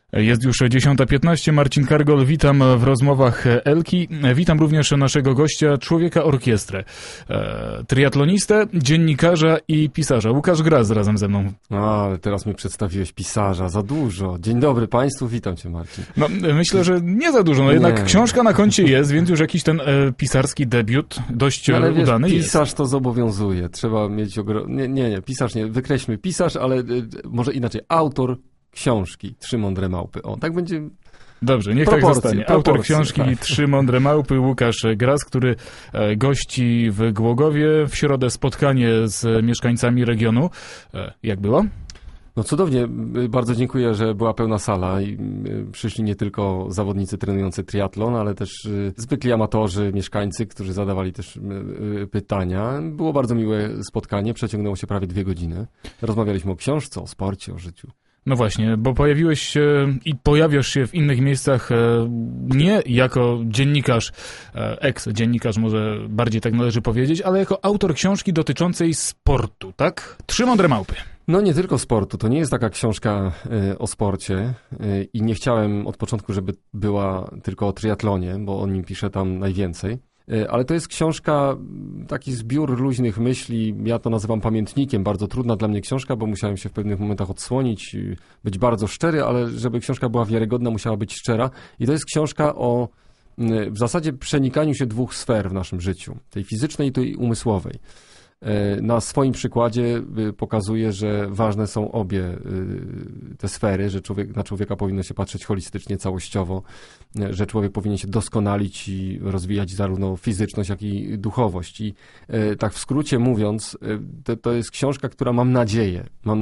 Jest już 10:15, Marcin Kargol, witam w rozmowach Elki. Witam również naszego gościa, człowieka orkiestrę, triatlonistę, dziennikarza i pisarza. Łukasz Gras razem ze mną. Ale teraz mi przedstawiłeś pisarza, za dużo. Dzień dobry Państwu, witam Cię, Marcin. No, myślę, że nie za dużo, no jednak książka na koncie jest, więc już jakiś ten pisarski debiut dość udany jest. Pisarz to zobowiązuje, trzeba mieć Nie, pisarz nie, wykreślmy pisarz, ale może inaczej, autor książki Trzy mądre małpy. O, tak będzie. Dobrze, niech tak zostanie. Autor książki tak. Trzy mądre małpy, Łukasz Gras, który gości w Głogowie. W środę spotkanie z mieszkańcami regionu. Jak było? No cudownie, bardzo dziękuję, że była pełna sala i przyszli nie tylko zawodnicy trenujący triatlon, ale też zwykli amatorzy, mieszkańcy, którzy zadawali też pytania. Było bardzo miłe spotkanie, przeciągnęło się prawie 2 godziny. Rozmawialiśmy o książce, o sporcie, o życiu. No właśnie, bo pojawiłeś się i pojawiasz się w innych miejscach nie jako dziennikarz, eks-dziennikarz może bardziej tak należy powiedzieć, ale jako autor książki dotyczącej sportu, tak? Trzy mądre małpy. No nie tylko sportu, to nie jest taka książka o sporcie i nie chciałem od początku, żeby była tylko o triatlonie, bo o nim piszę tam najwięcej. Ale to jest książka, taki zbiór luźnych myśli, ja to nazywam pamiętnikiem, bardzo trudna dla mnie książka, bo musiałem się w pewnych momentach odsłonić, być bardzo szczery, ale żeby książka była wiarygodna, musiała być szczera. I to jest książka o w zasadzie przenikaniu się 2 sfer w naszym życiu, tej fizycznej i tej umysłowej. Na swoim przykładzie pokazuje, że ważne są obie te sfery, że na człowieka powinno się patrzeć holistycznie, całościowo, że człowiek powinien się doskonalić i rozwijać zarówno fizyczność, jak i duchowość. I tak w skrócie mówiąc, to jest książka, która mam nadzieję,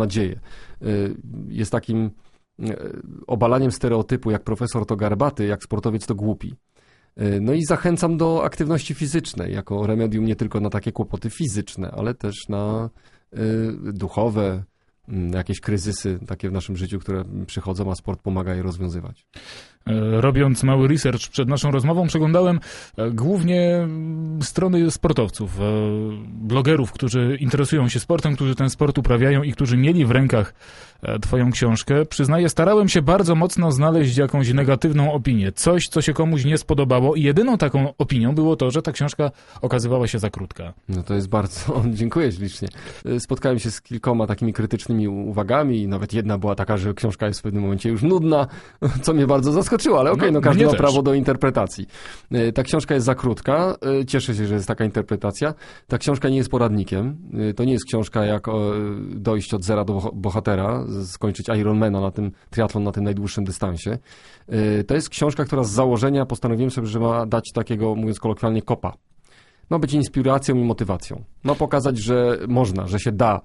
jest takim obalaniem stereotypu, jak profesor to garbaty, jak sportowiec to głupi. No i zachęcam do aktywności fizycznej, jako remedium nie tylko na takie kłopoty fizyczne, ale też na duchowe, jakieś kryzysy takie w naszym życiu, które przychodzą, a sport pomaga je rozwiązywać. Robiąc mały research przed naszą rozmową, przeglądałem głównie strony sportowców, blogerów, którzy interesują się sportem, którzy ten sport uprawiają i którzy mieli w rękach twoją książkę. Przyznaję, starałem się bardzo mocno znaleźć jakąś negatywną opinię, coś, co się komuś nie spodobało i jedyną taką opinią było to, że ta książka okazywała się za krótka. No to jest bardzo, dziękuję ślicznie. Spotkałem się z kilkoma takimi krytycznymi uwagami i nawet jedna była taka, że książka jest w pewnym momencie już nudna, co mnie bardzo zaskoczyło, ale okej, każdy ma prawo do interpretacji. Ta książka jest za krótka, cieszę się, że jest taka interpretacja. Ta książka nie jest poradnikiem, to nie jest książka jak dojść od zera do bohatera, skończyć Ironmana na tym triatlon na tym najdłuższym dystansie. To jest książka, która z założenia postanowiłem sobie, że ma dać takiego, mówiąc kolokwialnie, kopa. Ma być inspiracją i motywacją. Ma pokazać, że można, że się da,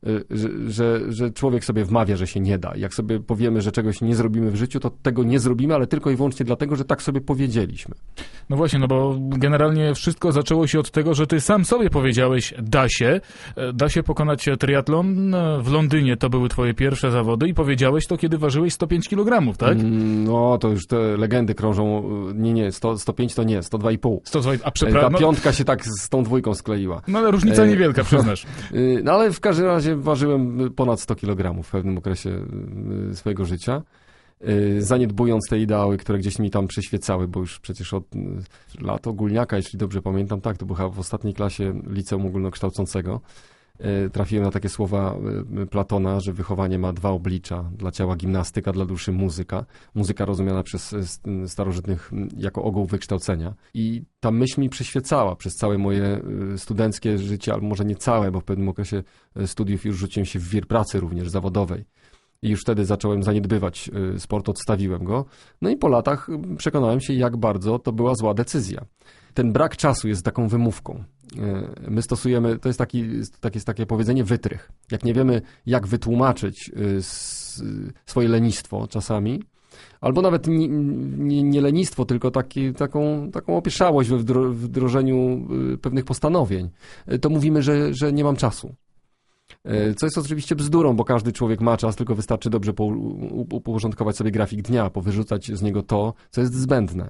że człowiek sobie wmawia, że się nie da. Jak sobie powiemy, że czegoś nie zrobimy w życiu, to tego nie zrobimy, ale tylko i wyłącznie dlatego, że tak sobie powiedzieliśmy. No właśnie, no bo generalnie wszystko zaczęło się od tego, że ty sam sobie powiedziałeś, da się pokonać triatlon. W Londynie to były twoje pierwsze zawody i powiedziałeś to, kiedy ważyłeś 105 kg, tak? No, to już te legendy krążą. Nie, 105 to nie, 102,5. 102, a przepraszam. Ta piątka się tak z tą 2 skleiła. No ale różnica niewielka, przyznasz. No ale w każdym razie ważyłem ponad 100 kg w pewnym okresie swojego życia, zaniedbując te ideały, które gdzieś mi tam przyświecały, bo już przecież od lat ogólniaka, jeśli dobrze pamiętam, tak, to była w ostatniej klasie liceum ogólnokształcącego. Trafiłem na takie słowa Platona, że wychowanie ma 2 oblicza. Dla ciała gimnastyka, dla duszy muzyka. Muzyka rozumiana przez starożytnych jako ogół wykształcenia. I ta myśl mi przyświecała przez całe moje studenckie życie, albo może nie całe, bo w pewnym okresie studiów już rzuciłem się w wir pracy również zawodowej. I już wtedy zacząłem zaniedbywać sport, odstawiłem go. No i po latach przekonałem się, jak bardzo to była zła decyzja. Ten brak czasu jest taką wymówką. My stosujemy, to jest takie powiedzenie wytrych. Jak nie wiemy, jak wytłumaczyć swoje lenistwo czasami, albo nawet nie lenistwo, tylko taką opieszałość we wdrożeniu pewnych postanowień, to mówimy, że nie mam czasu. Co jest oczywiście bzdurą, bo każdy człowiek ma czas, tylko wystarczy dobrze uporządkować sobie grafik dnia, powyrzucać z niego to, co jest zbędne.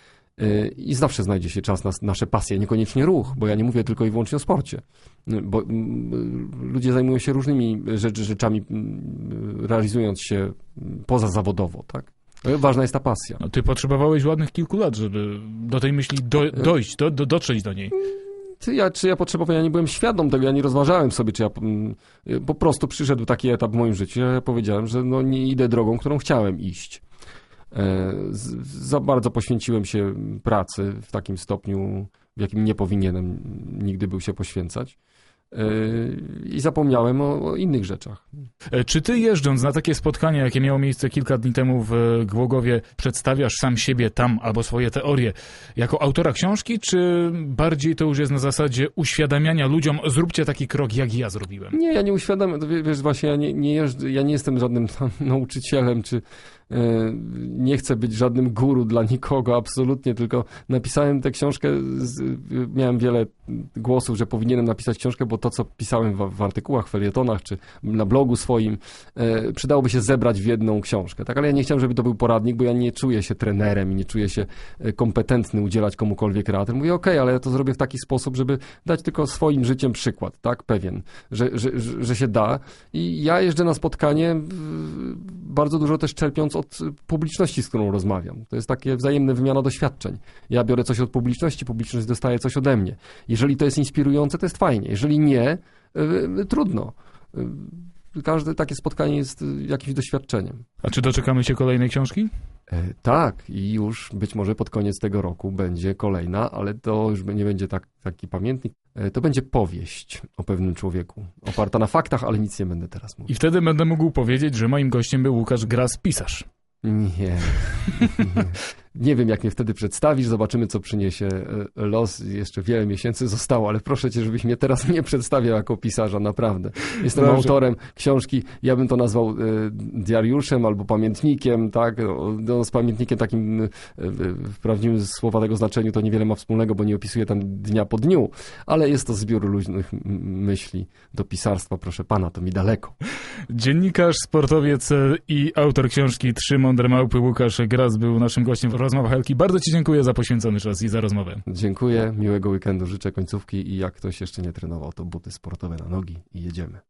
I zawsze znajdzie się czas na nasze pasje, niekoniecznie ruch, bo ja nie mówię tylko i wyłącznie o sporcie, bo ludzie zajmują się różnymi rzeczami, realizując się pozazawodowo, tak? Ważna jest ta pasja. No, ty potrzebowałeś ładnych kilku lat, żeby do tej myśli dojść, dotrzeć do niej. Czy ja potrzebowałem, ja nie byłem świadom tego, ja nie rozważałem sobie, czy ja po prostu przyszedł taki etap w moim życiu, ja powiedziałem, że no nie idę drogą, którą chciałem iść. Za bardzo poświęciłem się pracy w takim stopniu, w jakim nie powinienem nigdy był się poświęcać. I zapomniałem o innych rzeczach. Czy ty jeżdżąc na takie spotkanie, jakie miało miejsce kilka dni temu w Głogowie, przedstawiasz sam siebie tam albo swoje teorie jako autora książki, czy bardziej to już jest na zasadzie uświadamiania ludziom, zróbcie taki krok, jak ja zrobiłem? Nie, ja nie uświadamiam, wiesz, właśnie ja nie jestem żadnym tam nauczycielem, czy nie chcę być żadnym guru dla nikogo, absolutnie, tylko napisałem tę książkę, miałem wiele głosów, że powinienem napisać książkę, bo to, co pisałem w artykułach, felietonach, czy na blogu swoim, przydałoby się zebrać w jedną książkę, tak? Ale ja nie chciałem, żeby to był poradnik, bo ja nie czuję się trenerem i nie czuję się kompetentny udzielać komukolwiek rad. Mówię, okej, ale ja to zrobię w taki sposób, żeby dać tylko swoim życiem przykład, tak? Pewien, że się da. I ja jeżdżę na spotkanie bardzo dużo też czerpiąc od publiczności, z którą rozmawiam. To jest takie wzajemna wymiana doświadczeń. Ja biorę coś od publiczności, publiczność dostaje coś ode mnie. Jeżeli to jest inspirujące, to jest fajnie. Jeżeli nie, trudno. Każde takie spotkanie jest jakimś doświadczeniem. A czy doczekamy się kolejnej książki? Tak, i już być może pod koniec tego roku będzie kolejna, ale to już nie będzie taki pamiętnik. To będzie powieść o pewnym człowieku, oparta na faktach, ale nic nie będę teraz mówił. I wtedy będę mógł powiedzieć, że moim gościem był Łukasz Gras, pisarz. Nie. Nie wiem, jak mnie wtedy przedstawisz, zobaczymy, co przyniesie los. Jeszcze wiele miesięcy zostało, ale proszę cię, żebyś mnie teraz nie przedstawiał jako pisarza, naprawdę. Jestem autorem książki, ja bym to nazwał diariuszem albo pamiętnikiem, tak? No, z pamiętnikiem takim w prawdziwym słowa tego znaczeniu to niewiele ma wspólnego, bo nie opisuję tam dnia po dniu, ale jest to zbiór luźnych myśli. Do pisarstwa, proszę pana, to mi daleko. Dziennikarz, sportowiec i autor książki Trzy mądre małpy Łukasz Gras był naszym gościem w rozmowach Helki. Bardzo ci dziękuję za poświęcony czas i za rozmowę. Dziękuję, miłego weekendu, życzę końcówki i jak ktoś jeszcze nie trenował, to buty sportowe na nogi i jedziemy.